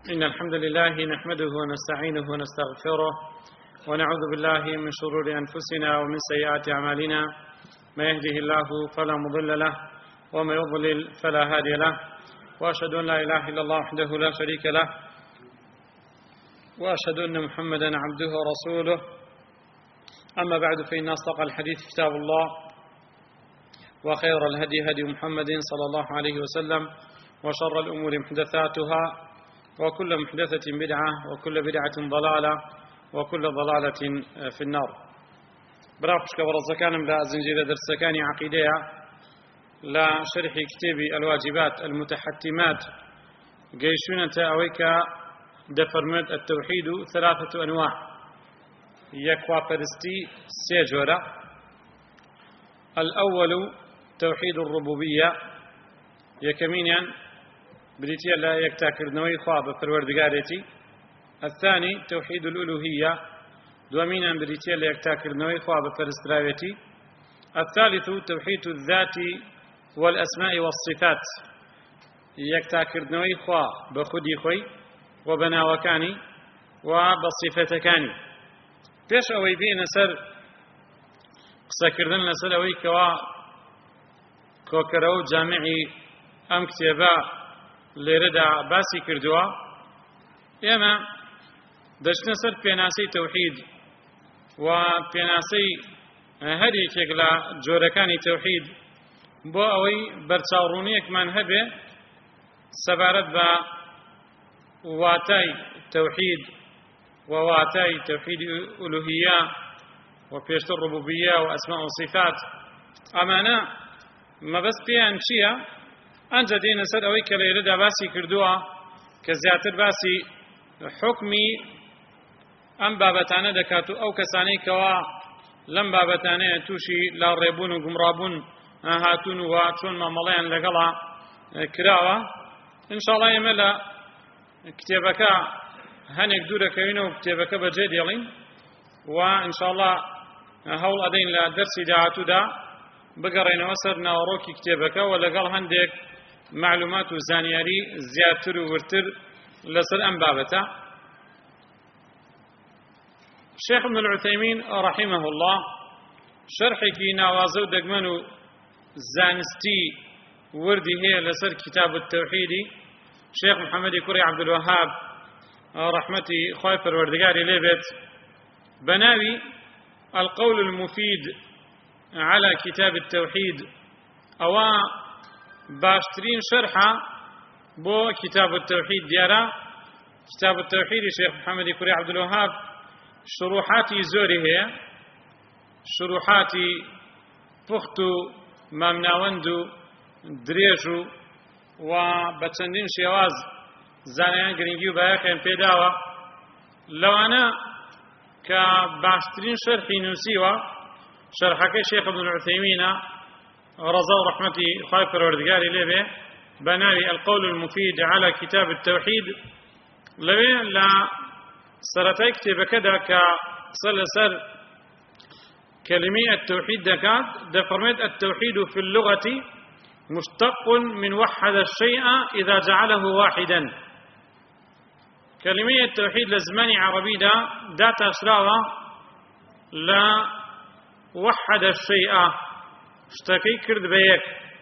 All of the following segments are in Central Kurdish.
إن الحمد لله نحمده ونستعينه ونستغفره ونعوذ بالله من شرور أنفسنا ومن سيئات أعمالنا. ما يهده الله فلا مضل له وما يضلل فلا هادي له، وأشهد أن لا إله إلا الله وحده لا شريك له، وأشهد أن محمدا عبده ورسوله. أما بعد، فإن أصدق الحديث كتاب الله، وخير الهدي هدي محمد صلى الله عليه وسلم، وشر الأمور محدثاتها، وكل محدثة بدعة، وكل بدعة ضلالة، وكل ضلالة في النار. براخش كبرزكانم لا زنجير درسكاني عقيدة لا شرح كتاب الواجبات المتحتمات قيشونة أويك دفرمت التوحيد ثلاثة أنواع: يكوى فرستي سيجورة. الأول توحيد الربوبية، يكمينيا بريتيا لا يكتاكر نوي خواب فروردقاريتي. الثاني توحيد الألوهية، دوامينا بريتيا لا يكتاكر نوي خواب فرستراويتي. الثالث توحيد الذات والأسماء والصفات، يكتاكر نوي خواب بخدي خوي وبناوكاني وبصفتكاني. پیش اوی بین سر قصه کردن لسر اوی کوا کوکرو جامعی ام کتابا لیردا باسی کردوا، اما دشنا سر پیناسی توحید و پیناسی هر یکیک لا جورکانی توحید بو اوی برچاورونیک من هبه سبارت با واتای توحید وواتاي توحيد الألوهية وبيشت الربوبية وأسماء وصفات. أمانا ما بس بيان شيئا أنجا دين سد أويك ليردا باسي كردوا كزياتر باسي حكمي أم بابتانا دكاتو أو كساني كوا لم بابتانا توشي لا ريبون وقمرابون هاتون واتون ما مليان لقلا كراوة. إن شاء الله يملا كتابك هنك دورة كوينة وكتابك بجد يلين، وإن شاء الله هول أدين لدرس دعاتو دا بقرين وسرنا وروكي كتابك ولقال هندك معلومات وزانياري زيادتر وورتر لسر أنبابتا. الشيخ ابن العثيمين رحمه الله شرحك نوازو دقمنو زانستي وردي هي لسر كتاب التوحيد. شيخ محمد كوري عبد الوهاب رحمتي خايفر وردقاري ليبت بناوي القول المفيد على كتاب التوحيد، أو باشترين شرحة بو كتاب التوحيد ديارا. كتاب التوحيد شيخ محمد كوري عبد الوهاب شروحاتي زوري هي شروحاتي بختو مامناوندو دريجو وبتشندين شواز زانیان گرنگی و بایخیان پیداوە لەوانە کە باشترین شەرحی نووسیوە شەرحەکەی شێخ ابن العثيمینە ڕەزا و ڕەحمەتی خوای پەروەردگاری لێبێ بەناوی القول المفيد على كتاب التوحيد. لەوێ لە سەرەتای کتێبەکەدا کە قسە لەسەر كلمة التوحيد دكات دفرمت التوحيد في اللغة مشتق من وحد الشيء إذا جعله واحدا. كلمة التوحيد لزمان عربي دا تشراوة لا وحد الشيء اشتكي كرد بيك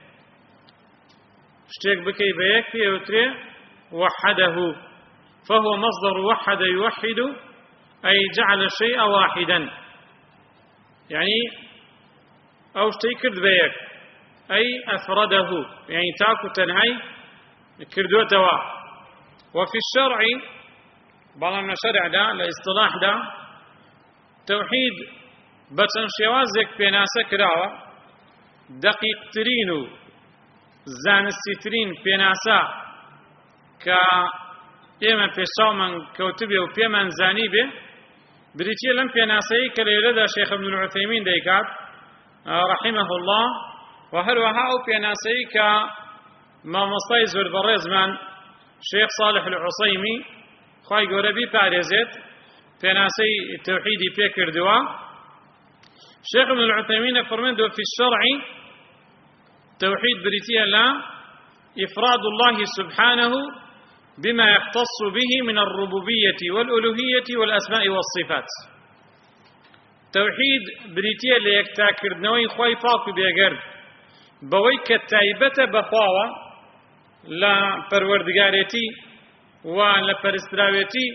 اشتك بكي بيك في يوتري وحده، فهو مصدر وحد يوحد أي جعل الشيء واحدا، يعني أو اشتكي كرد بيك أي أفرده، يعني تاكو تنهي كردوتوا. وفي الشرع بلان شرع دا لاصطلاح دا توحيد بچن شوازك بيناسا كراوة دقيق ترينو زانسترين بيناسا كا إما بيشاو من كوتبه و بيمن زاني به بريتيا لم بيناسي كاليلدا شيخ ابن العثيمين ديكات رحمه الله. وهروها أو بيناسي كما مصيز والبرزمان شيخ صالح العصيمي خواهي قربي بارزت بيناسي التوحيدي بيكر دوا. شيخ ابن العثيمين فرمد في الشرع توحيد بريتيا لا إفراد الله سبحانه بما يختص به من الربوبية والألوهية والأسماء والصفات. توحيد بريتيا ليكتاكر نوي خوي فاق بيقرد بوي كتايبة بخواوة لا پروردگاريتي ولا پرستراويتي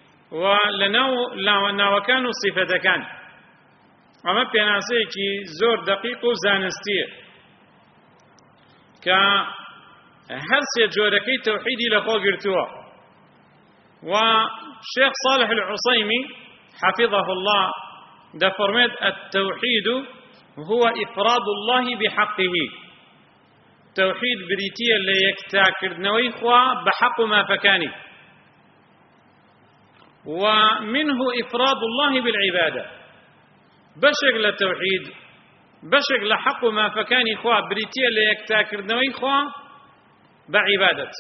ولا ناوكان صفة كان. أما بيناسيكي زور دقيق وزانستية هر سي جوركي توحيدي لخو قرتوا. وشيخ صالح العصيمي حفظه الله ده فرميت التوحيد هو إفراد الله بحقه. توحيد بريتيا اللي يكتاكر نوي خوا بحق ما فكاني، ومنه إفراد الله بالعبادة. بشق للتوحيد بشق لحق ما فكاني خوا بريتيا اللي يكتاكر نوي خوا بعبادة.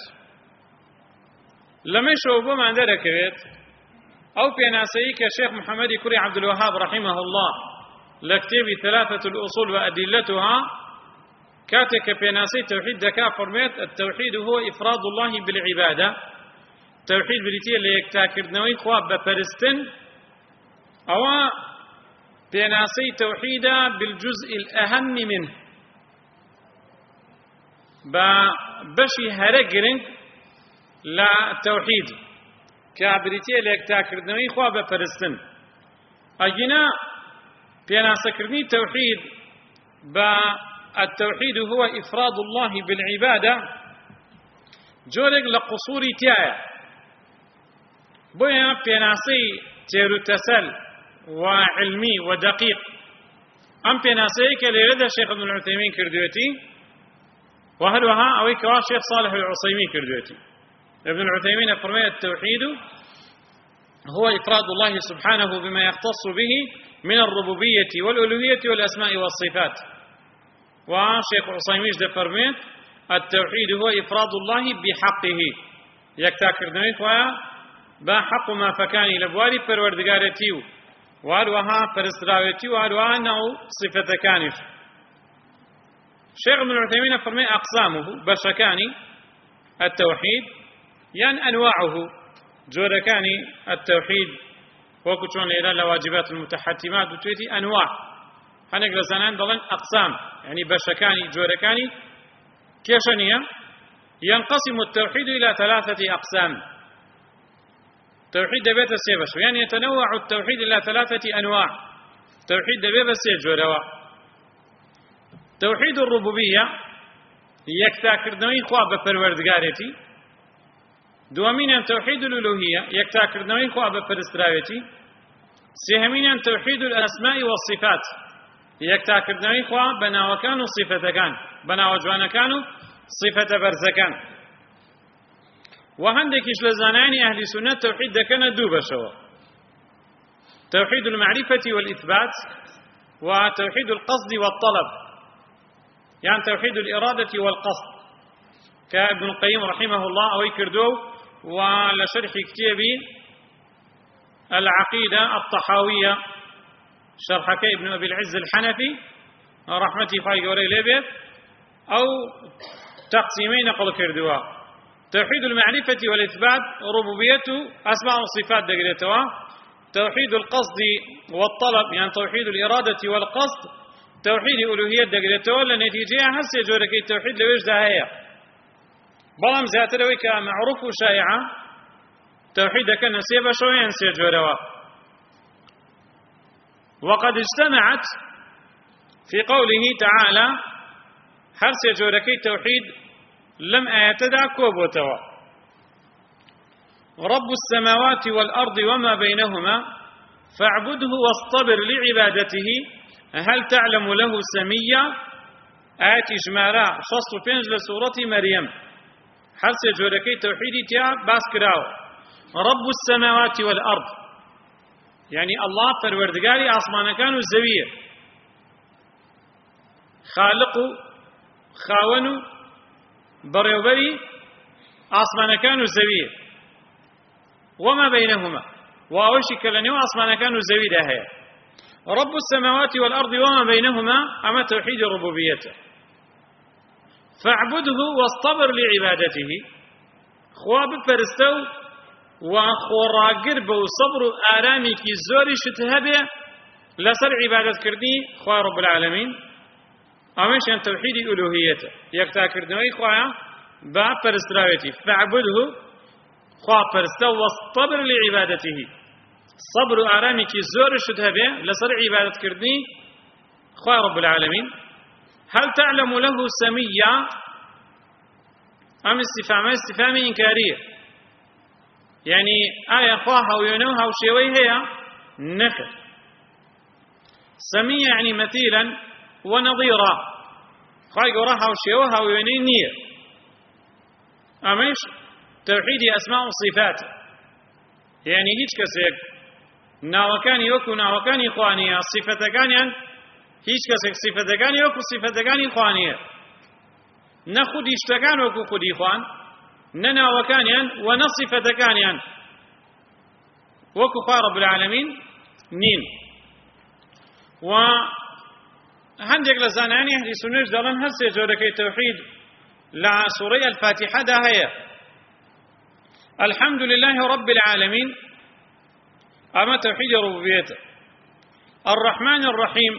لما يشوفوا ما عندنا كبيت أو بيناسيك الشيخ محمد كري عبد الوهاب رحمه الله لكتاب 3 الأصول وأدلتها كاتك بيناسي توحيد دكا فرميت التوحيد هو إفراد الله بالعبادة. توحيد بريتيا اللي يكتاكر نوي خواب بفرستن أو بيناسي توحيدا بالجزء الأهم منه بشي هرقرنك لا توحيد كابريتيا اللي يكتاكر نوي خواب بفرستن أجينا بيناسكرني توحيد التوحيد هو إفراد الله بالعبادة جورك لقصور تيايا بويا بيناسي تيرو تسل وعلمي ودقيق. أم بيناسي كاليرد الشيخ ابن العثيمين كردوتي وهلوها أو كوا الشيخ صالح العصيمين كردوتي. ابن العثيمين فرمي التوحيد هو إفراد الله سبحانه بما يختص به من الربوبية والألوهية والأسماء والصفات. وشيخ عصيميش ده فرميت التوحيد هو إفراد الله بحقه يكتاكر نويت بحق ما فكاني لبواري پروردگارتي وهلوها پرستراوتي وهلوها أنه صفة كانش. شيخ ابن العثيمين فرمي أقسامه بشكاني التوحيد يعني أنواعه جوركاني التوحيد وكتون إلى لواجبات المتحتمات وتويتي أنواع هنك لسانان ضلن أقسام يعني بشكاني جوركاني كيشانية. ينقسم التوحيد إلى 3 أقسام. توحيد دبيت السيبش يعني يتنوع التوحيد إلى 3 أنواع. توحيد دبيت السيجوروا توحيد الربوبية يكتاكر نوي خواب بپروردگارتي. دوامين توحيد الألوهية يكتاكر نوي خواب بپرستراوتي. سيهمين توحيد الأسماء والصفات يكتاكر نوي خواب بنا وكانوا صفة كان بنا وجوانا كانوا صفة برزكان. وهندكش لزاناني أهل سنة توحيد دكنا دوبة شوا توحيد المعرفة والإثبات وتوحيد القصد والطلب يعني توحيد الإرادة والقصد كابن القيم رحمه الله أو يكردو ولشرح كتابي العقيدة الطحاوية شرحك ابن أبي العز الحنفي رحمتي خاي قولي لبيت أو تقسيمين قل كردوا توحيد المعرفة والإثبات ربوبيته أسماء وصفات دقلتها. توحيد القصد والطلب يعني توحيد الإرادة والقصد توحيد ألوهية دقلتها لنتيجة هسي جورك التوحيد لويش دهاية بلام زياتر ويكا معروف وشائعة توحيد كان نسيبه شوية نسي جوروا. وقد اجتمعت في قوله تعالى هسي جورك التوحيد لم أيتدع كوبوتوا رب السماوات والأرض وما بينهما فاعبده واصطبر لعبادته هل تعلم له سميا. آيات إجمالا 65 لسورة مريم هل سيجوركي توحيدي تيا باسكراو رب السماوات والأرض يعني الله پروردگاري آسمان كانوا الزوية خالق خاون بريوبري آسمان كانوا الزوية وما بينهما وأوشك لنيو آسمان كانوا الزوية دهيا. رب السماوات والأرض وما بينهما أما توحيد ربوبيته فاعبده واصطبر لعبادته خوا بپەرستە و خۆڕاگر بە و سەبر و ئارامێکی زۆریشت هەبێ لەسەر عیبادەتکردنی خوای رب العالمین. ئەمەشیان تەوحیدی ئولوهیەتە، یەکتاکردنەوەی خوایە بە پەرستراوێتی. فەعبودهو، خوا پەرستە، وەستەبر لعیبادەتیه، سەبر و ئارامێکی زۆرشت هەبێ لەسەر عیبادەتکردنی خوای رب العالمین. هل تعلم له سميا؟ أم استفهام إنكارية، يعني آية خواها وينوها وشيوي هي نكر. سميا يعني مثيلا ونظيرا، خواهي قراها وشيوها ويني نير. أميش توحيد أسماء وصفات، يعني هيج كسيك ناوكاني وكو ناوكاني خوانية، صفة كانيان هیچ کەسێک صفەتەکانی وەکو صفەتەکانی خوانیە، نە خودی شتەکان وەکو خودی خوان، نە ناوەکانیان و نە صفەتەکانیان وەکو خوا رب العالمین نین. و هەندێک لە زانایانی ئەهلی سونەش دەڵێن هەر سێ جۆرەکەی تەوحید لە سوورەی الفاتحەدا هەیە. الحمد لله رب العالمين، ئەمە تەوحیدی ڕوبوبیەتە. الرحمن الرحيم،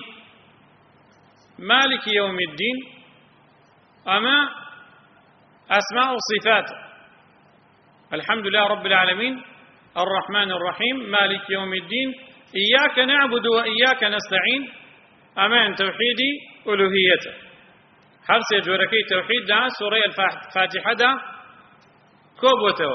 مالك يوم الدين، أما أسماء وصفات. الحمد لله رب العالمين، الرحمن الرحيم، مالك يوم الدين، إياك نعبد وإياك نستعين، أمان توحيدي ألوهيته. هل سيجوركي توحيد دا سورة الفاتحة دا كوبوتو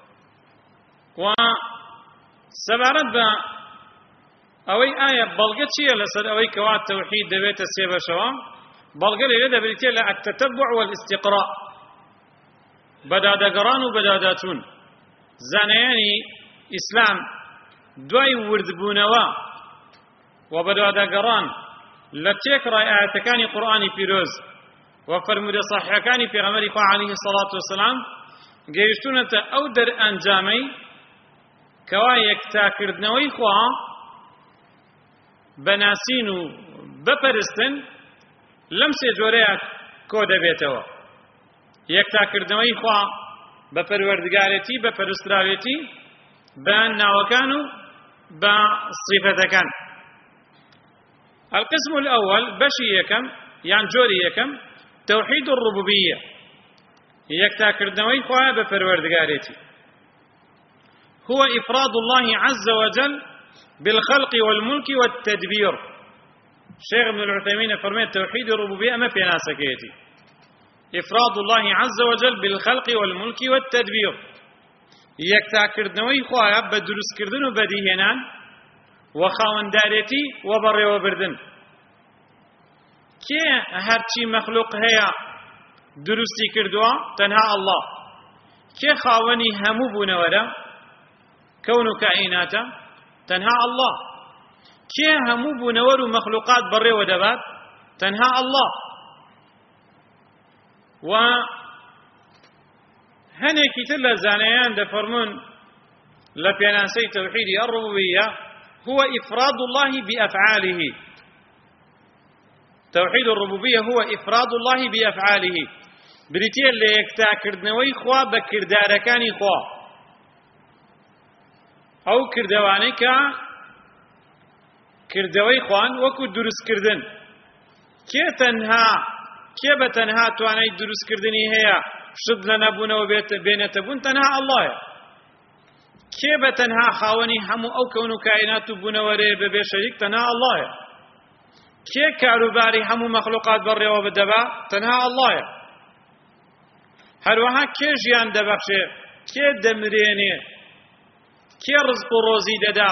وسبارت با ئەوەی ئایا بەڵگە چییە لەسەر ئەوەی کەوا تەوحید دەبێتە سێ بەشەوە؟ بەڵگە لێرە دەبێتێ لە التتبع والاستقراء، بەدادەگەڕان و بەداداچوون. زانایانی ئیسلام دوای وردبوونەوە و بەدادەگەڕان لە تێکڕای ئاەتەکانی قورئانی پیرۆز و فەرموودە ساحیحەکانی پێغەمبەری خوا عەلەیهی سەڵات وسەلام گەیشتونەتە ئەو دەرئەنجامەی کەوا یەکتاکردنەوەی خوا بەناسین و بپەرستن لەم سێ جۆرەیە کۆ دەبێتەوە. یەکتاکردنەوەی خوا بە پەروەردگارێتی، بە پەرستراوێتی، بە ناوەکان و بە صیفەتەکان. القسم الأول بەشی یەکەم یان جۆری یەکەم تەوحید الربوبیە، یەکتاکردنەوەی خوا بە پەروەردگارێتی. هو إفراد الله عز وجل بالخلق والملك والتدبير. الشيخ ابن العثيمين فرمى توحيد الربوبية ما في ناسكيتي، إفراد الله عز وجل بالخلق والملك والتدبير، يكتاكردنوي خوايا بدروس كردن وبديهنان وخاونداريتي وبر وبردن. كي هرچي مخلوق هيا دروستي كردوا تنها الله، كي خاوني همو بونورا كون كائناتا تنها الله، كي همو بونور مخلوقات بري ودبات تنها الله. و هنيكي تلا زانيان دفرمون لبيانسي توحيد الربوبية هو إفراد الله بأفعاله. توحيد الربوبية هو إفراد الله بأفعاله، بريتير ليكتاكردنوي خوا بكرداركاني خوا أو كردواني كردوي خوان وكو دروس كردن. كي تنها كي بتنها تواني دروس كردني هي شد لنا بونا وبين تبون تنها الله. كي بتنها خاوني همو أو كونو كائنات بونا وري ببي شريك تنها الله. كي كاروباري همو مخلوقات بري وبدبا تنها الله. هروها كي جيان دبخشي، كي دمريني، كي رزق روزي ددا،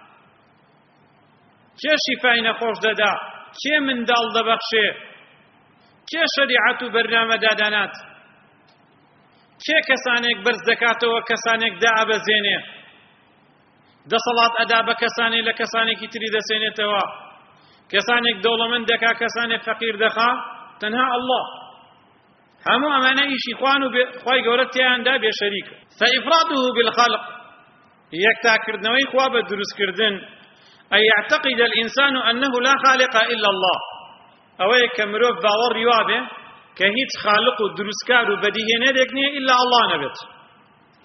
كي شفاء نخوش ددا، كي من دال دبخشي، كي شريعة برنامج دادانات، كي كسانك برز دكاته وكسانك داع بزينه، دا صلاة أدا بكساني لكسانك تري دسينه توا، كسانك دولمن دكا كسانك فقير دخا تنها الله. همو أمانة إيشي خوانو خواي قولتيان دا بشريك. فإفراده بالخلق يكتاكردنوي خوا بدروس كردن، أي يعتقد الإنسان أنه لا خالق إلا الله، أو يكمروف باور يوابه كهيت خالق ودروسكار وبديهنه ديكنيه إلا الله نبت.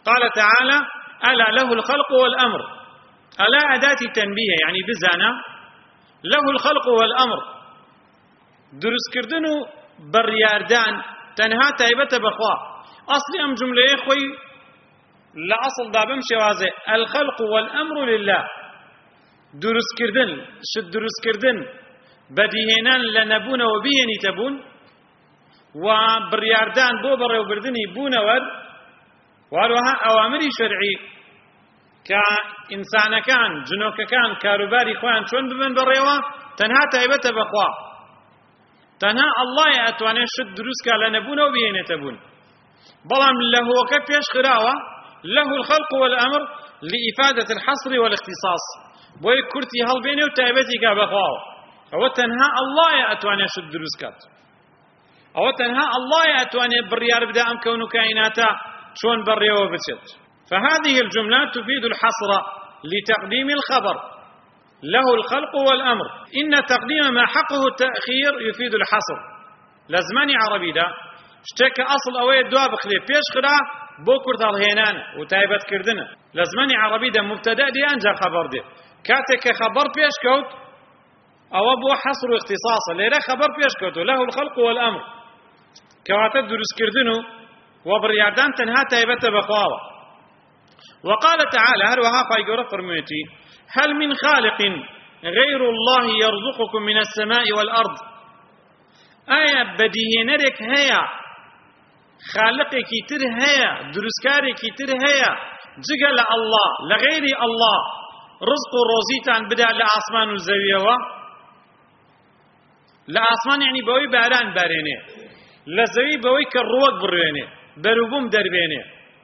قال تعالى ألا له الخلق والأمر. ألا أداة تنبيه يعني بزانا له الخلق والأمر دروس كردن برياردان تنها تايبة بخوا أصلي أم جملة إخوي لا أصل دابم شوازي الخلق والأمر لله دروس كردن شد دروس كردن بديهنان لنبون وبيني تبون وبرياردان بو بري وبردني بون ور وروها أوامري شرعي كإنسان كان جنوك كان كاروباري خوان شون ببن بريوا تنها تايبة بخوا تنها الله يأتواني شد دروس كالنبون وبيني تبون بلام له وكبيش خراوة له الخلق والأمر لإفادة الحصر والاختصاص بوي كرتي هالبيني وتايبتي كابخواو أو تنها الله يأتواني شد دروس كات أو تنها الله يأتواني بريار بدا أم كون كائناتا شون بريوا بتشت. فهذه الجملة تفيد الحصر لتقديم الخبر له الخلق والأمر. إن تقديم ما حقه التأخير يفيد الحصر. لزماني عربي دا اشتكى أصل أوي الدواب خلي بيش خلا بوكر تالهينان وتايبت كردنا لزماني عربي دا مبتدأ دي أنجا خبر دي كاتك خبر بيش كوت أو أبو حصر واختصاصا ليلا خبر بيش كوت له الخلق والأمر كواتت دروس كردنو وبريادان تنها تايبت بخواوة. وقال تعالى هل وهاقا يقول فرميتي هل من خالق غير الله يرزقكم من السماء والأرض. آية بديهنرك هيا خالقك تر هيا دروسكارك تر هيا جقل الله لغير الله رزق روزيتان بدا لآسمان الزويوة لآسمان يعني بوي باران باريني لزوي بوي كالروق برويني بروبوم دربيني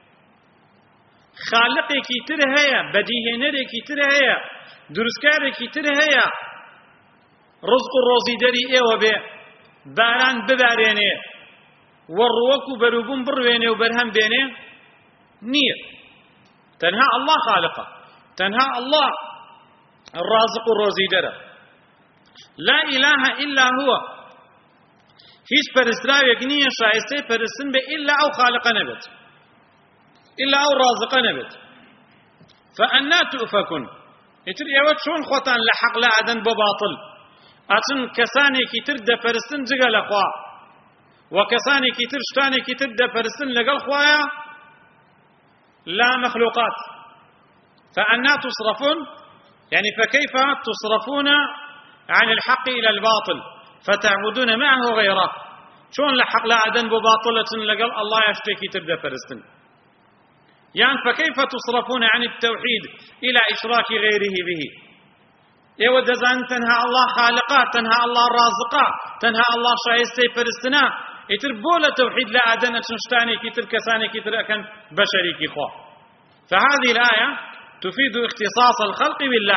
خالقك تر هيا بديهنرك تر هيا دروسكارك تر هيا رزق روزي دري ايوه بي باران بباريني والروك بروبوم برويني وبرهم بيني نير تنها الله خالقه تنها الله الرازق الروزي دره لا إله إلا هو هيش پرستراويك نية شايستي پرستن بي إلا أو خالق نبت إلا أو رازق نبت فأنا تؤفكن يتر يوت شون خوتان لحق لا عدن بباطل أتن كساني كتر دا پرستن جغل أخوا وكساني كتر شتاني كتر دا پرستن لقل خوايا لا مخلوقات. فأنا تصرفون يعني فكيف تصرفون عن الحق إلى الباطل فتعبدون معه غيره شون لحق لا عدن بباطلة لقل الله يشتكي تبدأ فرستن يعني فكيف تصرفون عن التوحيد إلى إشراك غيره به يودزان تنهى الله خالقا تنهى الله رازقا تنهى الله شايستي فرستنا يتر بولا توحيد لا عدن تنشتاني كتر كساني كتر أكن بشري كي خواه. فهذه الآية تفيد اختصاص الخلق بالله.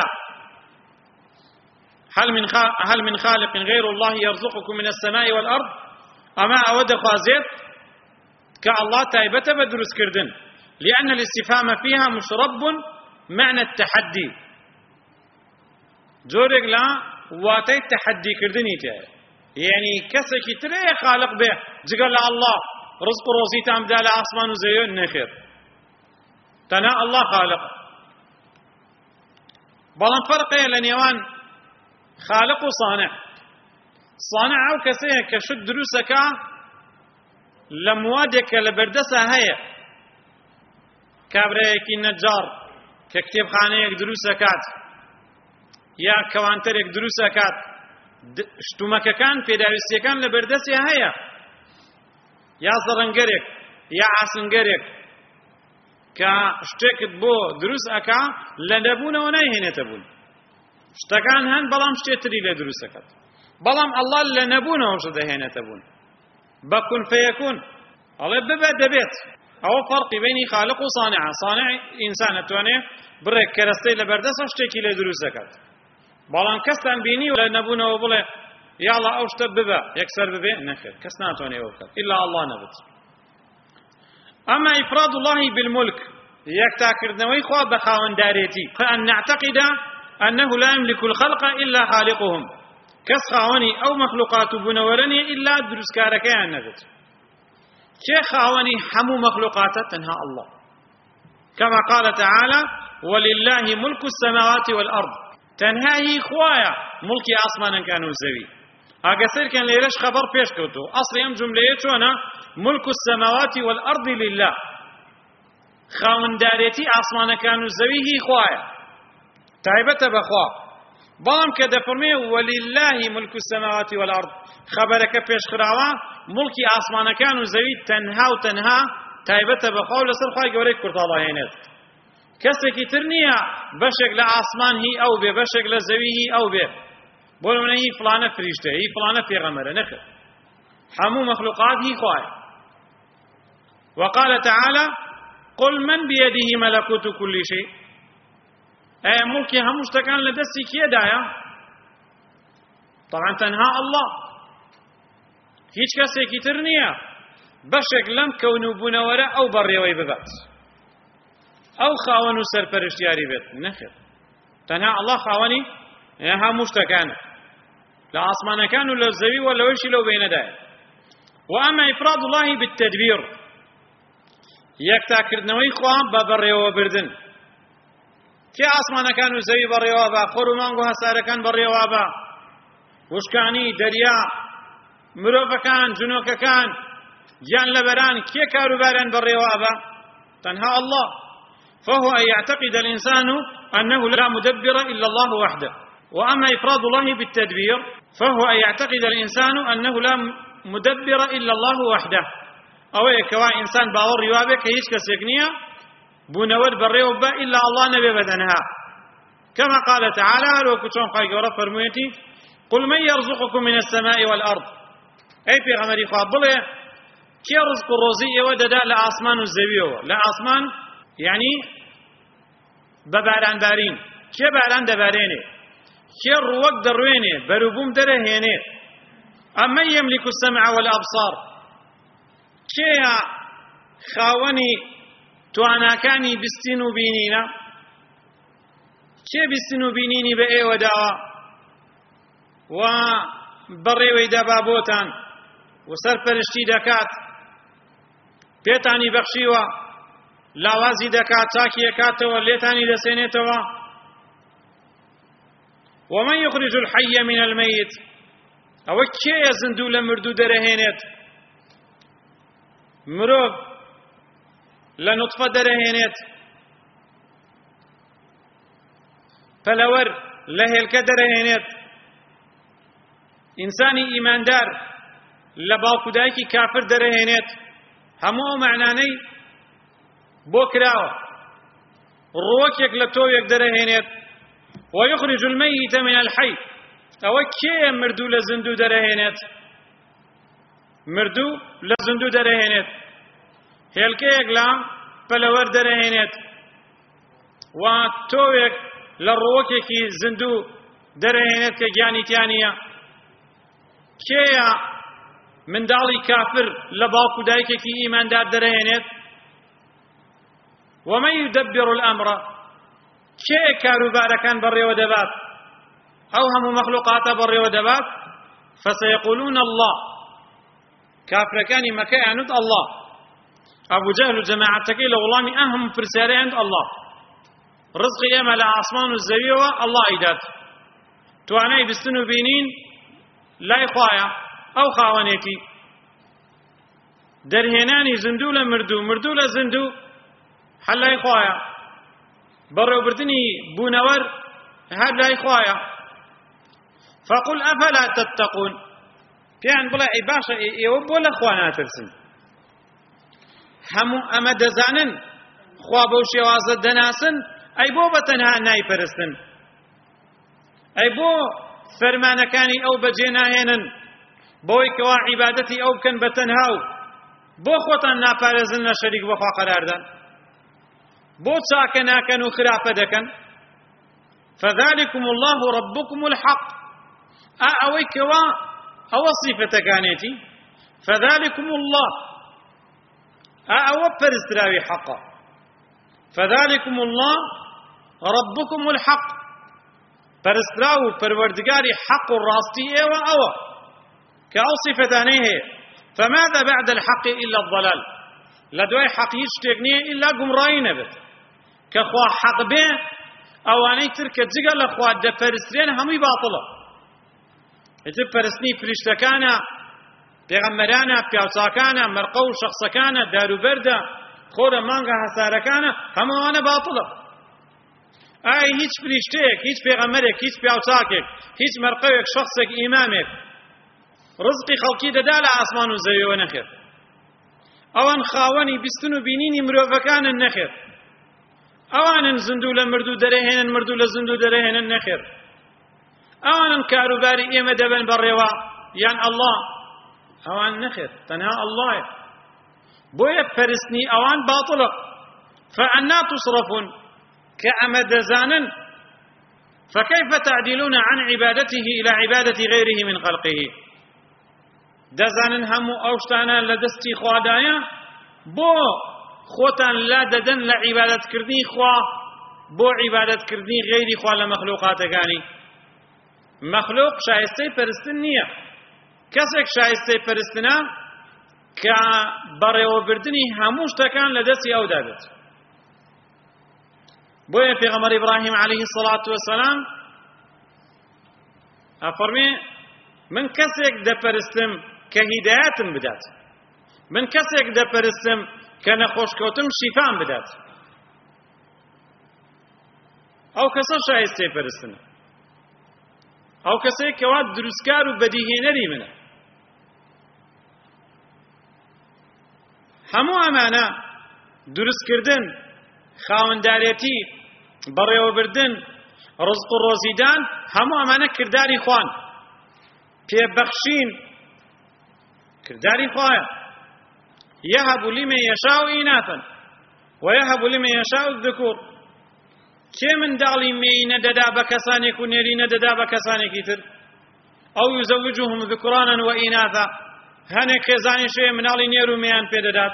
هل من خالق غير الله يرزقكم من السماء والأرض. أما أود خوازيت كالله تايبة بدرس كردن لأن الاستفهام فيها مشرب معنى التحدي جورك لا واتي التحدي كردني يعني كسك تري خالق به جقال الله رزق روزي تام دال عصمان وزيون نخير تنا الله خالق بلان فرق لنيوان خالق وصانع. صانع أو كسيه كشد دروسك لموادك لبردسة هيا كابريك النجار ككتب خانيك دروسكات يا كوانترك دروسكات شتومك كان في دارسي كان لبردسة هيا يا زرنجرك يا عسنجرك كشتكت بو دروس أكا لنبون ونايهن تبون شتكان هن بلام شتري لدروسكت بلام الله لنبون وشدهن تبون بكن فيكون الله ببعد دبيت أو فرق بين خالق وصانع. صانع إنسان تواني بريك كرستي لبردس اشتكي لدروسكت بلام كستان بيني لنبون وبله يا الله أوشتب ببا يكسر ببا نخير كسنا تواني وكت إلا الله نبت. أما إفراد الله بالملك يكتاكر نوي خواب بخاون داريتي فأن نعتقد أنه لا يملك الخلق إلا خالقهم كس خاوني أو مخلوقات بنورني إلا دروس كاركيان نبت كي خاوني حمو مخلوقات تنهى الله كما قال تعالى ولله ملك السماوات والأرض تنهاهي خوايا ملكي أصمانا كانوا زوي أقصر كان ليلش خبر بيش كوتو أصلي أم جملة أنا ملك السماوات والأرض لله خاون داريتي أصمانا كانوا زوي هي خوايا تعبت بخوا بام كده فرمي ولله ملك السماوات والأرض خبرك بيش خراوا ملكي أصمانا كانوا زوي تنها وتنها تعبت بخوا لسر خواهي قوليك كرت الله هينات كسكي ترنيا بشك لعاصمان هي أو بي بشك لزوي هي أو بي بقول من هي فلانة فريشته هي فلانة پیغمبره نخر حمو مخلوقات هي خواهي وقال تعالى قل من بيده ملكوت كل شيء أي ملكي هموش تكان لدستي كيه دايا طبعا تنها الله هيش كسكي ترنيا بشك لم كونوا بنورة أو بريوي ببات أو خاونو سرپرشتياري بيت نخر تنها الله خاوني ها مشتكان لا أصمان كانوا لو الزوي ولا وشي لو بين داي وأما إفراد الله بالتدبير يكتاكر نوي خوان ببري وبردن كي أصمان كانوا زوي بري وابا خورو مانغو هسارة كان بري وابا وشكاني دريا مروفا كان جنوكا كان جان لبران كي كارو باران بري وابا تنها الله فهو أن يعتقد الإنسان أنه لا مدبر إلا الله وحده وأما إفراد الله بالتدبير فهو أن يعتقد الإنسان أنه لا مدبر إلا الله وحده أو يكوا إنسان باور يوابك هيش كسيكنية بنور بالريوبة إلا الله نبي بدنها كما قال تعالى لو كتون قايقورا فرمويتي قل من يرزقكم من السماء والأرض أي في غمري فاضله كي رزق الروزي وددا لأسمان الزبيو لأسمان يعني بباران دارين كي باران دباريني كي الروق درويني بروبوم درهيني أما يملك السمع والأبصار كي خاوني توانا كاني بستنو بينينا كي بستنو بينيني بأي وداوا وبري ويدا بابوتان وسر فرشتي دكات بيتاني بخشيوا لاوازي دكات تاكي كاتوا ليتاني دسينيتوا ومن يخرج الحي من الميت او كي يزندو لمردو درهينت مروب لنطفة درهينت فلور لهلك درهينت إنساني إيمان دار لباكو دايكي كافر درهينت همو معناني بوكراو روكيك لتويك درهينت ويخرج الميت من الحي او كي مردو لزندو درهينت مردو لزندو درهينت هلكيك لا فلور درهينت وتويك لروكيك زندو درهينت كجاني تانية كيا من دالي كافر لباكو دايكي إيمان دار درهينت ومن يدبر الأمر كي كاروبارا كان بري ودبات أو هم مخلوقات بري ودبات فسيقولون الله كافر كان مكا عنود الله أبو جهل جماعة تكيل غلامي أهم فرساري عند الله رزقي أما لعصمان الزبيوة الله إيدات تواني بستنو بينين لا يخوايا أو خاوانيتي درهناني زندو لمردو مردو لزندو حل لا يخوايا برو بردني بونور هاد لا يخوايا فقل أفلا تتقون بيان بلا عباشا يوب ولا خوانا ترسن همو أما دزانن خوابو شوازة دناسن أي بو بتنها ناي پرستن أي بو فرمانكاني أو بجناهنن بوي كوا عبادتي أو كان بتنهاو بو خوتان ناپارزن شريك بخوا قرار دان بو ساكنا كانوا خرافة دكن فذلكم الله ربكم الحق أوي كوا أو صفة كانتي فذلكم الله أو برستراوي حقا فذلكم الله ربكم الحق برستراو پروردگاري حق الراستي ايوه او كأو صفتانيه فماذا بعد الحق إلا الضلال لدوي حق يشتغنيه إلا قمرائي نبت كخوا حق به ئەوانەی تر کە جگە لە خوا دەپەرسترێن هەمووی باتڵە. ئیتر پەرستنی فریشتەکانە، پێغەمبەرانە، پیاوچاکانە، مەرقە و شەخسەکانە، داروبەردە، خۆرە مانگە هەسارەکانە، هەمووانە باتڵە. ئایا هیچ فریشتەیەک، هیچ پێغەمبەرێک، هیچ پیاوچاکێک، هیچ مەرقەوێک، شەخسێک، ئیمامێک ڕزقی خەڵکی دەدا لە ئاسمان و زەویەوە نەخێر؟ ئەوان خاوەنی بیستن و بینینی مرۆڤەکانن نەخێر؟ ئەوانن زیندوو لە مردوو دەرەهێنن، مردوو لە زیندوو دەرەهێنن نەخێر؟ ئەوانن کاروباری ئێمە دەبن بەڕێوە یان ئەڵڵا؟ ئەوان نەخێر، تەنها ئەڵڵایە. بۆیە پەرستنی ئەوان باتڵە. فأنا تصرفون کە ئەمە دەزانن فكيف تعدلون عن عبادته إلى عبادة غيره من خلقه؟ دەزانن هەموو ئەو شتانە لە دەستی خوادایە، بۆ خۆتان لا دەدەن لە عیبادەتکردنی خوا بۆ عیبادەتکردنی غەیری خوا لە مەخلوقاتەکانی؟ مەخلوق شایستەی پەرستن نییە. کەسێک شایستەی پەرستنە کە بەڕێوەبردنی هەموو شتەکان لە دەستی ئەودا بێت. بۆیە پێغەمبەر ئیبراهیم عەلەیهی السەڵات وەسەلام ئەفەرمێ من کەسێک دەپەرستم کە هیدایەتم بدات، من کەسێک دەپەرستم کە نەخۆشکەوتم شیفام بدات. ئەو کەسە شایستەی پەرستنە، ئەو کەسێک کەوا دروستکار و بەدیهێنەری منە. هەموو ئەمانە دروستکردن، خاوەندارێتی، بەڕێوەبردن، ڕزق و ڕۆزیدان، هەموو ئەمانە کردداری خوان. پێبەخشین کردداری خوایە. يهب لمن يشاء إناثا ويهب لمن يشاء الذكور. كي من داڵی مێی نەدەدا بە کەسانێک و نێری نەدەدا بە کەسانێکی تر؟ ئەو يزوجهم ذكرانا وإناثا. هەنێک خێزانی شوێ مناڵی نێر و مێیان پێدەدات.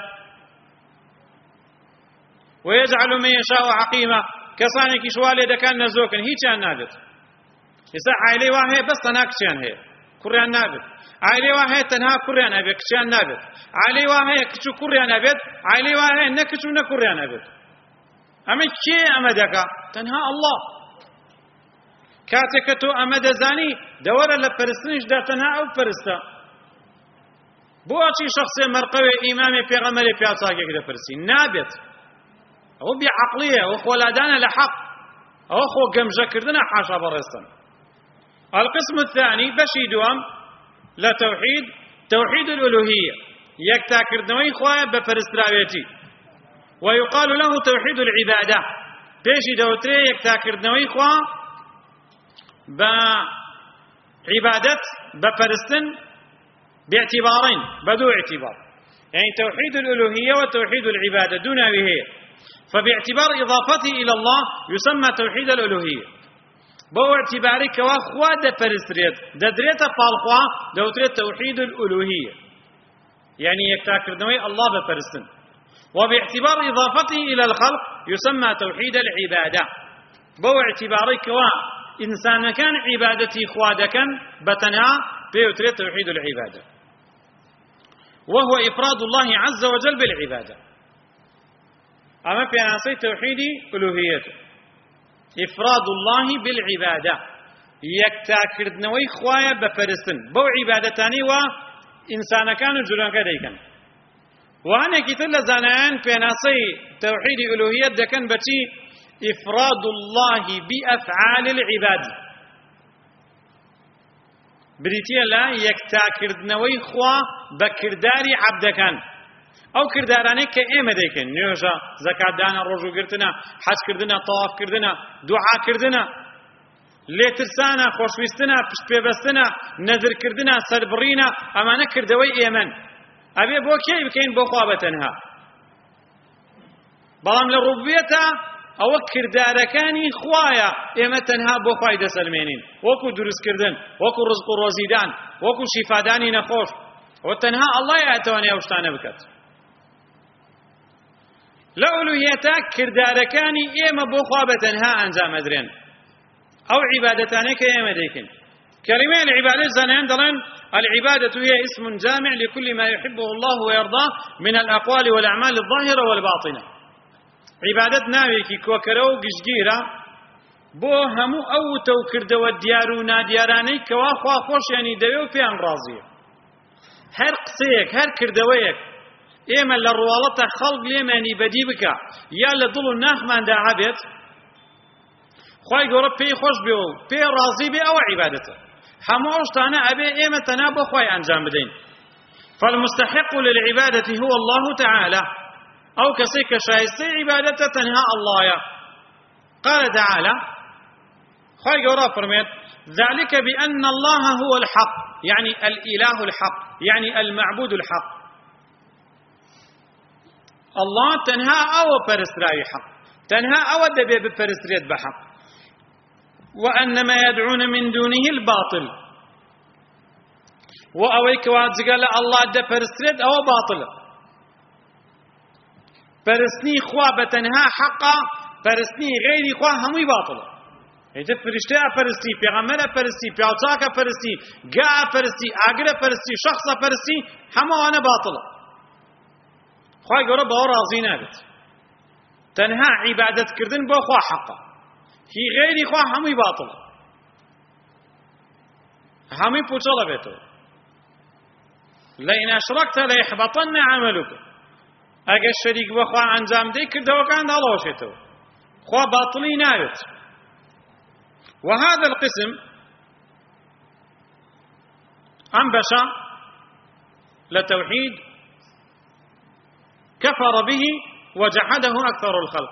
ويجعل من يشاء عقيما. کەسانێکی شوا لێ دەکەن نەزۆکن، هیچیان نابێت. ئێستا عایلەی وا هەیە بەس تەنها کچیان هەیە، کوڕیان نابێت. عایلەی وا هەیە تەنها کوڕیان هەبێت، کچیان نابێت. عایلەی وا هەیە کچ و کوڕیان هەبێت، عایلەی وا هەیە نە کچ و نە کوڕیان هەبێت. ئەمە کێ ئەمە دەکا؟ تەنها ئەڵڵا. کاتێک کە تۆ ئەمە دەزانی دەوەرە لە پەرستنیشدا تەنها ئەو پەرستە. بۆ ئەچی شەخسێ مەرقەوێ ئیمامێ پێغەمبەرێ پیاچاکێک دەپەرسی؟ نابێت. ئەوە بێعەقڵیە، ئەوە خۆلادانە لە حەق، ئەوە خۆ گەمژەکردنە حاشا بەڕێستن. القسم الثاني بشي دوام لا توحيد، توحيد الألوهية، يكتاكردنوي خوايا بفرستراويتي، ويقال له توحيد العبادة. بيشي دوتري يكتاكردنوي خوا بعبادة بفرستن باعتبارين، بدو اعتبار. يعني توحيد الألوهية وتوحيد العبادة دون وهي. فباعتبار إضافته إلى الله يسمى توحيد الألوهية. بو اعتباري كوا خوا دپرستريت ددريت فالخوا دوتريت توحيد الألوهية، يعني يكتاكردنوي الله بپرستن. وباعتبار إضافته إلى الخلق يسمى توحيد العبادة. بو اعتباري كوا إنسان كان عبادتي خوا دكن بتنها بيوتريت توحيد العبادة، وهو إفراد الله عز وجل بالعبادة. أما في عناصر توحيد ألوهيته إفراد الله بالعبادة، يكتاكردنوي خوايا بفرستن بو عبادتاني وإنسان كانوا جلوان كديكن. وأنا كتل زانان في عناصر توحيد ألوهية دكن بتي إفراد الله بأفعال العباد. بريتيا لا يكتاكردنوي خوا بكرداري عبدكان ئەو کردارانەی کە ئێمە دەیکەین، نوێژە، زەکات دانا، ڕۆژوگرتنە، حەجکردنە، تەوافکردنە، دوعاکردنە، لێترسانە، خۆشویستنە، پشتپێبەستنە، نەذرکردنە، سەربڕینە، ئەمانە کردەوەی ئێمەن. ئەبێ بۆ کێی بکەین؟ بۆ خوا بەتەنها. بەڵام لە ڕوبوبیەتە ئەوە کردارەکانی خوایە، ئێمە تەنها بۆ خوای دەسەلمێنین، وەکو دروستکردن، وەکو ڕزق و ڕۆزیدان، وەکو شیفادانی نەخۆش، ئەوە تەنها ئەڵڵای ئەتوانێ ئەو شتانە بکات. لە ئولوهیەتە کردارەکانی ئێمە بۆ خوا بەتەنها ئەنجام ئەدرێن، ئەو عیبادەتانەی کە ئێمە دەیکەین. كلمة العبادة زنان دلن العبادة هي اسم جامع لكل ما يحبه الله ويرضاه من الأقوال والأعمال الظاهرة والباطنة. عیبادەت ناوێکی کۆکەرە و گشتگیرە بۆ هەموو ئەو تەوکردەوە دیار و نادیارانەی کەوا خوا خۆشیانی دەوێ و پێیان ڕازیە. هەر قسەیەک هەر کردەوەیەک ئێمە لە ڕواڵەتە خەڵک لێمانی بەدی بکە یا لە دڵ و ناخماندا هەبێت خوای گەورە پێی خۆش بێ و پێی ڕازی بێ ئەوە عیبادەتە. هەموو ئەو شتانە ئەبێ ئێمە تەنها بۆ خوای ئەنجام بدەین. فالمستحق للعبادة هو الله تعالى أو كسيك شايستي عبادة تنهى الله. قال تعالى خير جورا فرميت ذلك بأن الله هو الحق يعني الإله الحق يعني المعبود الحق. الله تنهى أو برسراي حق تنهى أو دبي ببرسريت بحق وأن ما يدعون من دونه الباطل وأويك واجقال الله ده برسريت أو باطل. برسني خوا بتنهى حقا برسني غيري خوا همي باطل. هيدا فرشتة برسني پیغمبر برسني پیاوچاک برسني جاء برسني آگره برسني شخص برسني همه أنا باطل. خوا يقول بأور عظيم أبد تنهى عبادة كردن بو خوا حقا هي غيري خوا همي باطل همي بوچل بيتو لئن أشركت ليحبطن عملك. أجا الشريك بخوا أنجام دي كردو كان الله شيتو خوا باطلي نايت. وهذا القسم أنبشا لتوحيد كفر به وجحده أكثر الخلق.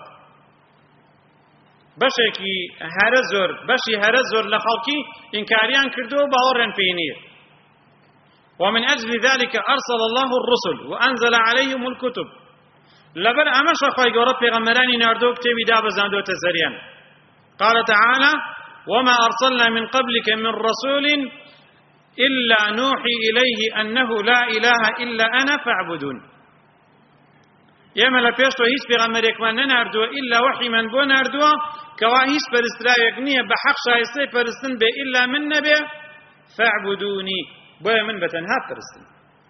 بشكي هرزور بشي هرزور لخلقي إنكاريان كردو باورن بينير. ومن أجل ذلك أرسل الله الرسل وأنزل عليهم الكتب. لبر أمش أخوي قرب پیغمبرانی ناردو كتابي داب زاندو تسريان. قال تعالى وما أرسلنا من قبلك من رسول إلا نوحي إليه أنه لا إله إلا أنا فاعبدون. يما لبيشتو هيس پیغمبريك من ناردو إلا وحي من بو ناردو كوا هيس پرسترايك نية بحق شايستي پرستن بي إلا من نبي فاعبدوني بويا من بتنها پرستن.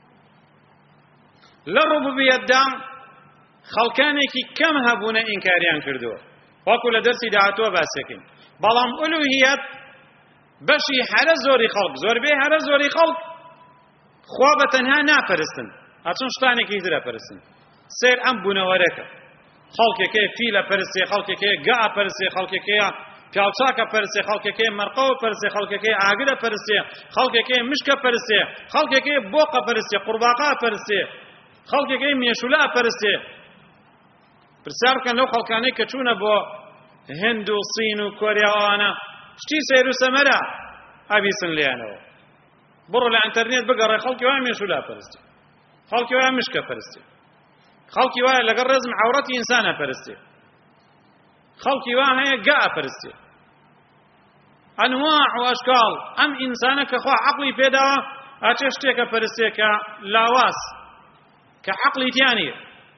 للربوبية دام خلقانيكي كم هبونا إنكاريان كردو وكل درسي دعاتوا باسكين بلام ألوهيات بشي هر زوري خلق زور بي هر زوري خلق خواب تنها نا پرستن هاتون شتانيكي هدرا پرستن سير أم بنوركا خلقك فيلا پرستي خلقك قاع پرستي خلقك پیاوچاکا پرستي خلقك مرقو پرستي خلقك عاقدة پرستي خلقك مشكا پرستي خلقك بوقا پرستي قرباقا پرستي خلقك ميشولا پرستي پرسیار کن لو خلقانی که چونه با هند و صین و کوریا و آنا شتی سیر و سمرا ابیسن لیانو برو لانترنت بقرا خلقی وای میشولا پرستی خلقی وای مشکا پرستی خلقی وای لقر رزم عورتی انسانا پرستی خلقی وای هیا قاع پرستی انواع و اشکال ام انسانا که خواه عقلی پیدا اچشتی که پرستی که لاواس که عقلی تیانی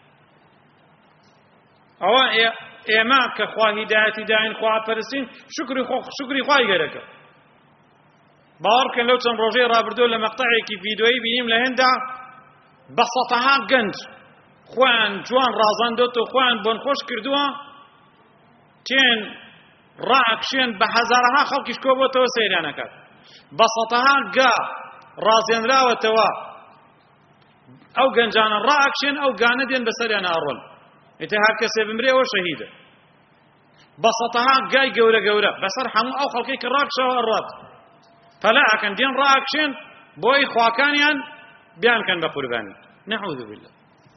أو إما كخوا هداية داين خوا برسين شكري خوا يجرك بارك لو تن روجي رابردو لمقطعي كي فيديوي بينيم لهندا بسطها جنج خوان جوان رازان دوتو خوان بون خوش كردوها تين راكشين بهزارها خلق شكوبو تو سيرانا كات بسطها جا رازين راوة توا أو جنجان راكشين أو جاندين بسريانا أرون إنت هكذا بمري أو شهيدة بسطها جاي جورة جورة بسر حمو أو خلقي كراك شو الرات فلا أكن دين راكشين بوي خواكانيان بيان كان بقرباني نعوذ بالله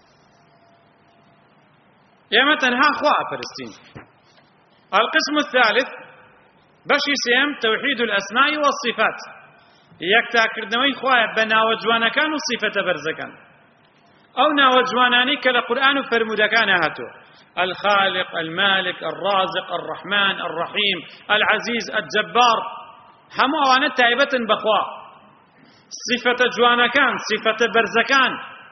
يا متنها خوا فلسطين. القسم الثالث بشي سيم توحيد الأسماء والصفات يكتا كردنوي خوا بنا وجوانا كانوا صفة برزكان أو ناوجواناني كالقرآن فرمودكان هاتو الخالق المالك الرازق الرحمن الرحيم العزيز الجبار همو أوانا تائبة بخوا صفة جوانكان صفة برزكان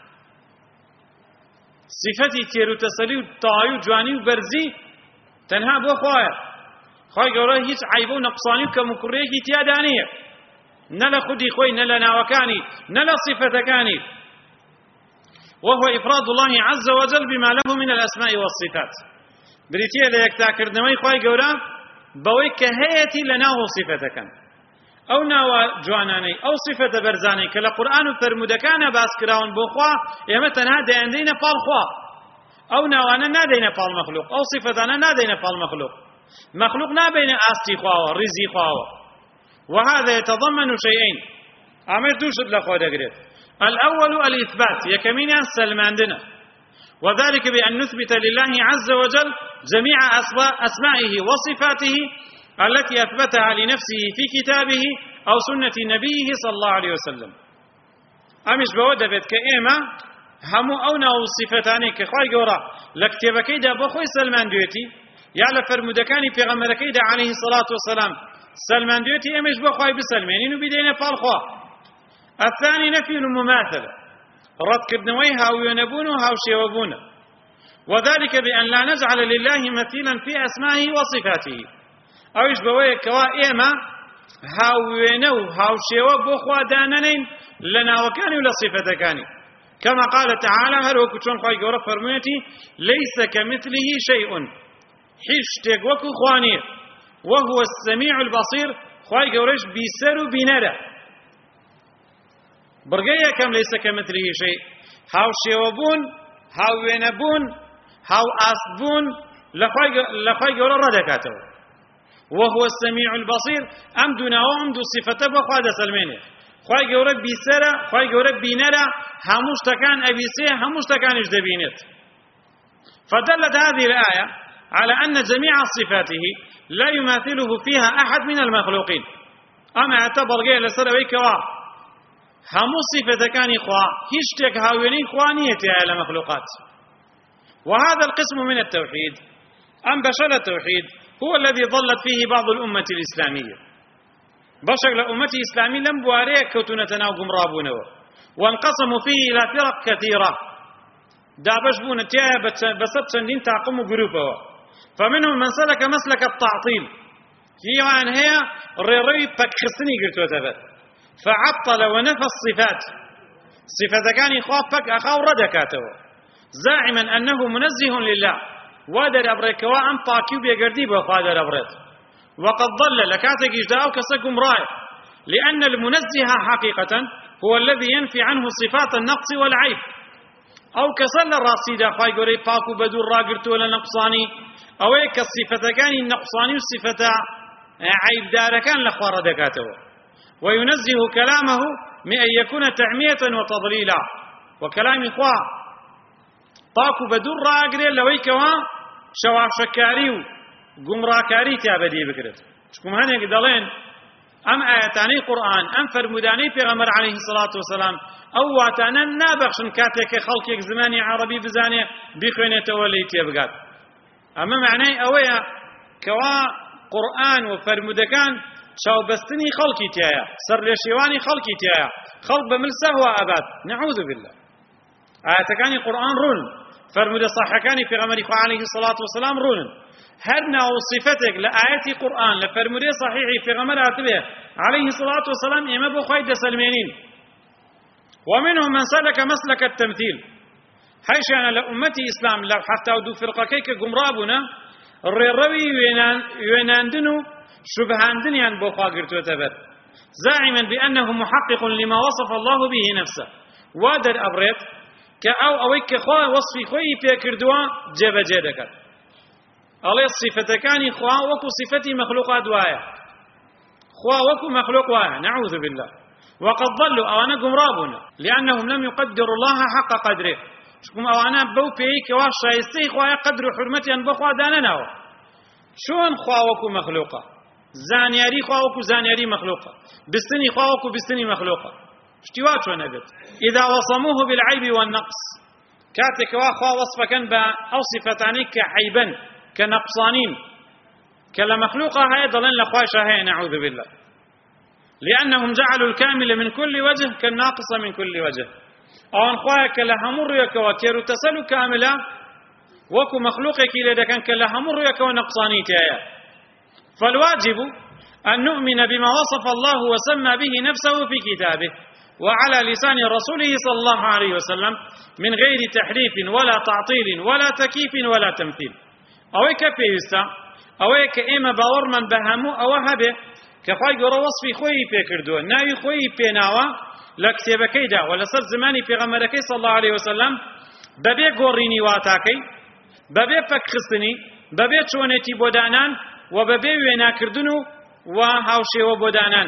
صفة تيرو تسلي وطايو جواني وبرزي تنها بو خوايا خواهي قوله هيس عيبو نقصاني كمكريكي تيادانية نلا خدي خوي نلا ناوكاني نلا صفتكاني وهو إفراد الله عز وجل بما له من الأسماء والصفات بریتیە لە یەکتاکردنەوەی خوای گەورە بەوەی کە هەیەی لە ناو سیفەتەکان ئەو ناوە جوانانەی ئەو سیفەتە بەرزانەی کە لە قورئان و فەرمودەکانە باس کراون بۆ خوا ئێمە تەنها دەیاندەینە پاڵ خوا ئەو ناوانە نادەینە پاڵ مەخلوق ئەو سیفەتانە نادەینە پاڵ مەخلوق نابەینە ئاستی خواوە ڕیزی خواوە وهذا يتضمن شيئين أمر دوشت لخوا دقريت الأول الإثبات يكمينا سلماندنا وذلك بأن نثبت لله عز وجل جميع أسمائه وصفاته التي أثبتها لنفسه في كتابه أو سنة نبيه صلى الله عليه وسلم أمش بودة بيت كإيما همو أونا وصفتاني كخواي قورا لكتب كيدا بخوي سلمان دويتي يعلى فرمودكاني في غمر كيدا عليه الصلاة والسلام سلمان دويتي أمش بخواي بسلمانين وبدينا فالخوا الثاني نفي المماثلة رد كبنوي هاويونبون وهاوشيوبون وذلك بأن لا نجعل لله مثيلا في أسمائه وصفاته أو يشبوه كوا إيما هاوينو هاوشيوب بخوا داننين لنا وكانوا لصفتكاني كما قال تعالى هل وكتون خواهي قورا فرميتي ليس كمثله شيء حشتك وكو خوانير وهو السميع البصير خواهي قوريش بيسر بنرى برقية كم ليس كمثله شيء هاو شيوبون هاو وينبون هاو أصبون لخواهي قورا ردكاته وهو السميع البصير أمدنا وأمدو صفته وخواد سلمينه خواهي قورا بيسر خواهي قورا بنرى هموش تكان أبيسيه هموش تكان إجدبينت فدلت هذه الآية على أن جميع صفاته لا يماثله فيها أحد من المخلوقين أما اعتبر قيل لسر كوا همو صفة كان إخوة هشتك هاويني إخوانيتي على مخلوقات وهذا القسم من التوحيد أم بشر التوحيد هو الذي ظلت فيه بعض الأمة الإسلامية بشر الأمة الإسلامية لم بواريك كوتونتنا وقمرابونه وانقسموا فيه إلى فرق كثيرة دابش بون تيها بسبب سندين تعقم جروبه فمنهم من سلك مسلك التعطيل هي ريري بكخسني قلت وتبت فعطل ونفى الصفات صفة كان يخاف فك أخاو ردكاته زاعما أنه منزه لله وادر أبريكوا أم باكيو بيقردي بخادر أبريت وقد ضل لكاتك إجداء كسكم رائع لأن المنزه حقيقة هو الذي ينفي عنه صفات النقص والعيب أو كسل الراسي دا خواهي قري باكو بدور راقرتو ولا نقصاني أو كالصفة كان النقصاني والصفة عيب دار كان لخوار دكاته وينزه كلامه من أن يكون تعمية وتضليلا وكلام إخوة باكو بدور راقري لويكوا شواف شكاري وقمراكاري تابدي بكرت شكم هنك دلين أم آياتاني قرآن أم فرموداني پیغمبر عليه الصلاة والسلام أو واتانا نابخشن كاتك خلقك زماني عربي بزاني بخوينة توليتي بقات أما معنى أويا كوا قرآن وفرمودكان شاو بستني خلقي تيايا سر لشيواني خلقي تيايا خلق بملسه وأباد نعوذ بالله آياتكاني قرآن رون فرمود صحكاني پیغمبر عليه الصلاة والسلام رون هرنا وصفتك لآية قرآن لفرمودي صحيحي في غمر آتبه عليه الصلاة والسلام إما بخيد سلمينين ومنهم من سلك مسلك التمثيل حيث أنا لأمتي إسلام لو حتى ودو فرقكيك قمرابنا الروي يناندنو شبهاندنيان بوخا قرتو تبت زاعما بأنه محقق لما وصف الله به نفسه وادر أبريت كأو أويك خواه وصفي خوي في كردوا جب جدكت الله الصفة كان خواه وكو صفتي مخلوقات وايا خواه وكو مخلوق وايا نعوذ بالله وقد ضلوا أوانا قمرابنا لأنهم لم يقدروا الله حق قدره شكم أوانا بو بيك واش شايستي خواه قدر حرمتي أن بخوا داننا شون خواه وكو مخلوقة زانياري خواه وكو زانياري مخلوقة بستني خواه وكو بستني مخلوقة اشتوات ونقد إذا وصموه بالعيب والنقص كاتك واخوا وصفا كان بأوصفتاني كعيبا كنقصانين كالمخلوقة هاي ضلن لخواشا هاي نعوذ بالله لأنهم جعلوا الكامل من كل وجه كالناقص من كل وجه أو أنخوايا كالهمر يكوا كيرو تسلو كاملا وكو مخلوقك إذا كان كالهمر يكوا نقصاني تايا فالواجب أن نؤمن بما وصف الله وسمى به نفسه في كتابه وعلى لسان رسوله صلى الله عليه وسلم من غير تحريف ولا تعطيل ولا تكييف ولا تمثيل ئەوەی کە پێویستە ئەوەیە کە ئێمە باوەڕمان بە هەموو ئەوە هەبێ کە خوای گەورە وەسفی خۆی پێکردووە، ناوی خۆی پێناوە لە کتێبەکەیدا و لەسەر زمانی پێغەمبەرەکەی صلی الله عليه وسلم بەبێ گۆڕینی واتاکەی، بەبێ پەکخستنی، بەبێ چۆنێتی بۆ دانان و بەبێ وێناکردن و هاوشێوە بۆ دانان.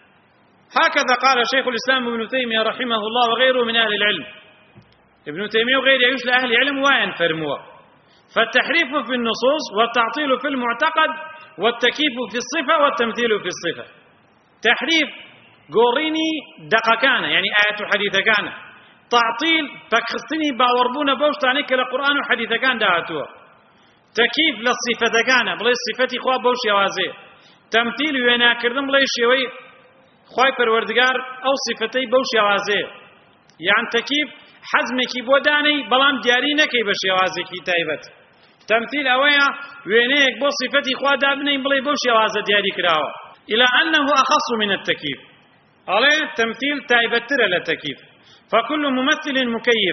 هكذا قال شيخ الإسلام ابن تيمية رحمه الله وغيره من أهل العلم. ابن تيمية وغيره يعيش لأهل العلم وين فرموه. فالتحريف في النصوص والتعطيل في المعتقد والتكييف في الصفة والتمثيل في الصفة. تحريف قوريني دقكانه يعني آية حديث كان، تعطيل فكخستني باوربون بوشتاني كالقرآن وحديث كان دعاتوه، تكييف للصفة كان بلي صفتي خواه بوش يوازي، تمثيل ويناكردن بلي شوي خواه پروردگار او صفتي بوش يوازي، يعني تكييف حزمكي بوداني بلام دياري نكي بش يوازي كي تايبت، تمثيل اويا وينيك بو صفتي خواه دابني بلي بوش يوازي دياري كراوه، إلى أنه أخص من التكييف. عليه تمثيل تايبتر للتكييف، فكل ممثل مكيف،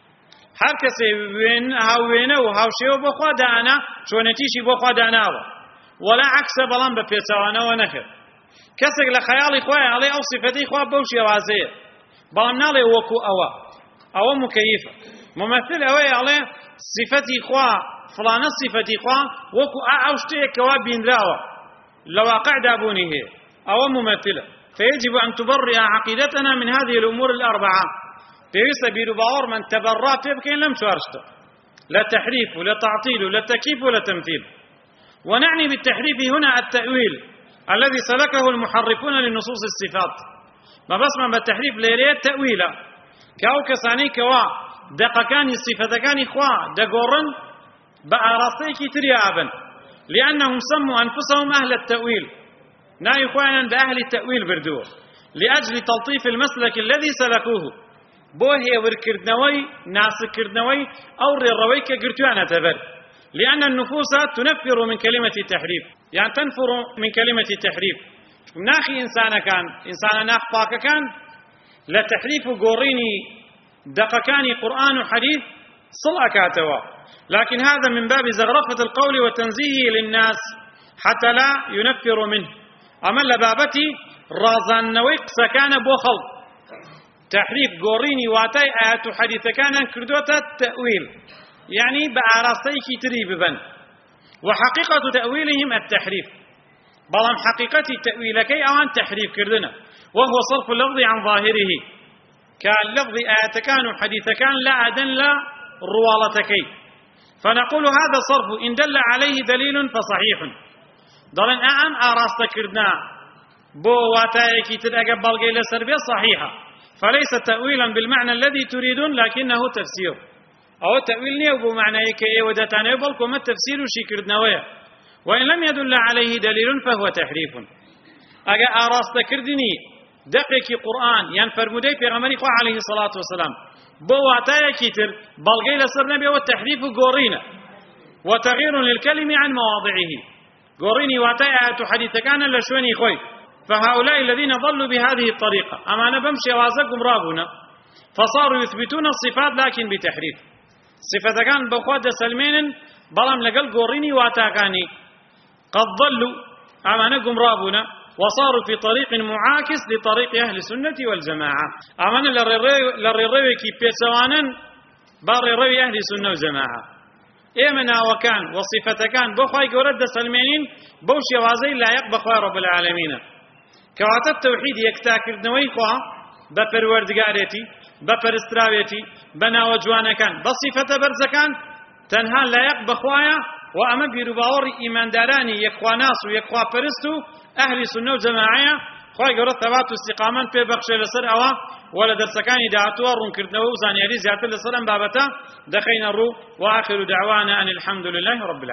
هر کسی وینه و هاوشێوە بۆ خوا دانا چۆنەتیشی بۆ خوا داناوە، ولا عکسە بەڵام بە پێچەوانەوە نەکرد. کەسێک لە خەیاڵی خۆی ئەڵێ ئەو صفەتەی خوا بەو شێوازەیە، بەڵام ناڵێ وەکو ئەوە مکەیفە. ممثل ئەوەیە ئەڵێ صفەتی خوا فڵانە صفەتی خوا وەکو ئەو شتەیەکەوە بینراوە لە واقعدا بوونی هەیە، ئەوە ممثلە. فيجب أن تبرئ عقيدتنا من هذه الأمور الأربعة. بيوسى بيرو باور من تبرأ تبكين لم شارشته، لا تحريف ولا تعطيل ولا تكييف ولا تمثيل. ونعني بالتحريف هنا التأويل الذي سلكه المحرفون لنصوص الصفات. ما بس من بالتحريف ليريد تأويلا كاو كساني كوا دقكان الصفتكان إخوا دقورن بأراستيكي تريابا، لأنهم سموا أنفسهم أهل التأويل، نا إخوانا بأهل التأويل بردوه لأجل تلطيف المسلك الذي سلكوه، بوهي وركردنوي ناسكردنوي أو الرويك قرتوانا تبر، لأن النفوس تنفر من كلمة التحريف، يعني تنفر من كلمة التحريف. ناخي إنسان ناخ كان لا تحريف قوريني دقكاني قرآن وحديث صلأ كاتوا، لكن هذا من باب زغرفة القول وتنزيهه للناس حتى لا ينفر منه. أما لبابتي رازان سكان بو خلط تحريف قوريني واتاي آيات حديث كان كردوتا التأويل، يعني بأراستيك تريب بن، وحقيقة تأويلهم التحريف، بلام حقيقة تأويلكي أوان تحريف كردنا، وهو صرف اللفظ عن ظاهره، كان لفظ آيات كان وحديث كان لا أدن لا روالتكي، فنقول هذا صرف إن دل عليه دليل فصحيح. ضلن أعم أراست كردنا بو واتايكي تتقبل قيل سربية صحيحة، فليس تأويلا بالمعنى الذي تريدون لكنه تفسير، أو تأويل نيو بمعنى كي ودتان يبلكم التفسير شكرد نوية، وإن لم يدل عليه دليل فهو تحريف. أجا أراست كردني دقيق قرآن ينفر مدي في غمري عليه الصلاة والسلام بواتايا كتر بلغي لسر نبي والتحريف قورينا وتغيير للكلمة عن مواضعه، قوريني واتايا حديث كان لشوني خوي. فهؤلاء الذين ضلوا بهذه الطريقة أما أنا بمشي وازقهم رابنا فصاروا يثبتون الصفات لكن بتحريف. صفة كان بخواد سلمين بلام لقل قوريني واتاكاني قد ضلوا أما نقم رابنا وصاروا في طريق معاكس لطريق أهل السنة والجماعة. أما للريروي كي بيسوانا باريروي أهل السنة والجماعة إيمنا وكان وصفة كان بخواي قرد سلمين بوشي وازي لا يقبخوا رب العالمين. كواتا التوحيد يكتاكر نوي خواه بپروردگاريتي بپرستراويتي بناوجوانا كان بصفة برزكان تنها لا يقبخوايا وأما بيرباور إيمان داراني يكوا ناس ويكوا پرستو أهل سنة وجماعية خواهي قرد ثبات واستقامان في بخش لسر أوا ولا درسكاني دعاتوا رون كردنوا وزانيالي زيادة لسر بابتا دخين الرو وآخر دعوانا أن الحمد لله رب العالمين.